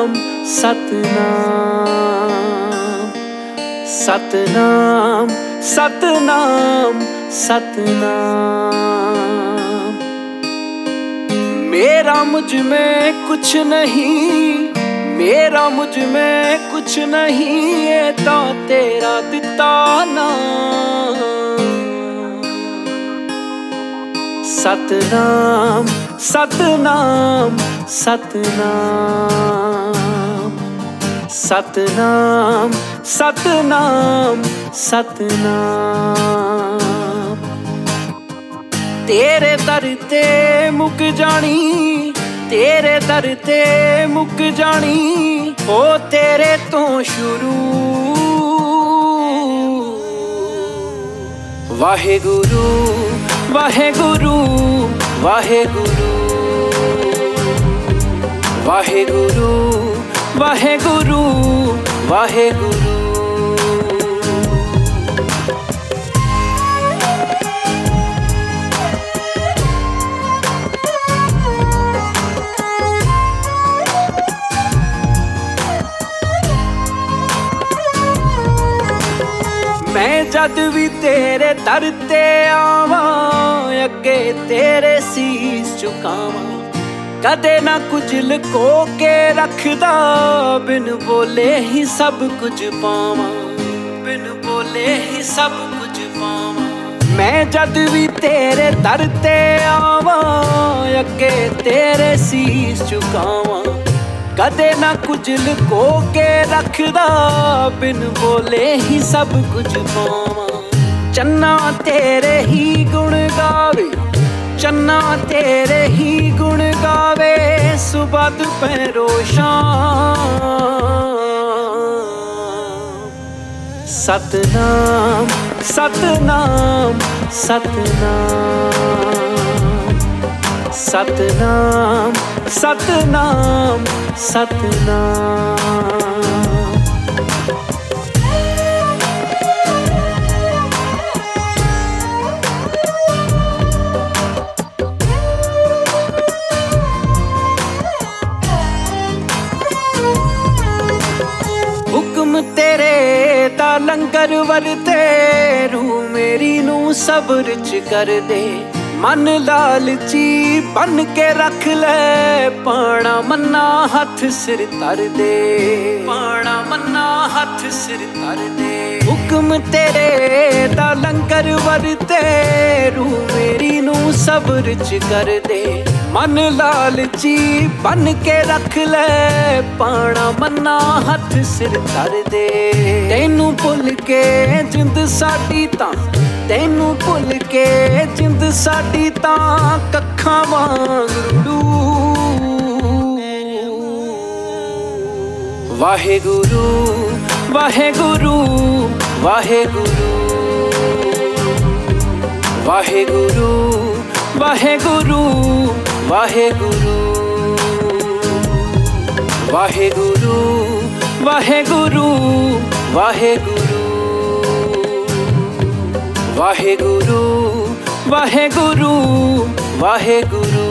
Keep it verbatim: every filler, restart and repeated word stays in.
सतनाम सतनाम सतनाम सतनाम सतनाम। मेरा मुझ में कुछ नहीं, मेरा मुझ में कुछ नहीं, ये तो तेरा दिता नाम। सतनाम सतनाम सतनाम सतनाम सतनाम सतनाम। तेरे दर ते मुक जानी, तेरे दर ते मुक जानी, हो तेरे तो शुरू। वाहेगुरु वाहेगुरु वाहेगुरु वाहेगुरु वाहेगुरु वाहेगुरु। मैं जद भी तेरे दर ते आवां, अगे तेरे सीस झुकावां, कदे ना कुछ लुको के रखदा, बिन बोले ही सब कुछ पावां, बिन बोले ही सब कुछ पावां। मैं जद भी तेरे दर ते आवां, अगे तेरे सीस झुकावां, कदे ना कुछ लुको के रखदा, बिन बोले ही सब कुछ पावां। चन्ना तेरे ही गुण गावे, चन्ना तेरे ही गुण गावे, सुबह दोपहरों शाम। सतनाम सतनाम सतनाम सतनाम सतनाम सतनाम। हुक्म तेरे दा लंगर वरते, रूह मेरी नू सब्र च कर दे। मन लालची बन के रख ले, पाना मन्ना हथ सिर तर दे, पाना मन्ना हथ सिर तर दे। हुक्म तेरे दा लंगर वरते, रूह मेरी नू सब्र च कर दे। मन लालची बन के रख ले, पाना मन्ना हथ सिर तर दे। तैनू भुल के जिंद साडी तां, तैनू भुल के जिंद साडी तां, कक्खां वांग रुड़ू। वाहेगुरु वाहेगुरु वाहेगुरु वाहेगुरु वाहेगुरु वाहेगुरु वाहेगुरु वाहेगुरु वाहेगुरु वाहेगुरु वाहेगुरु वाहेगुरु।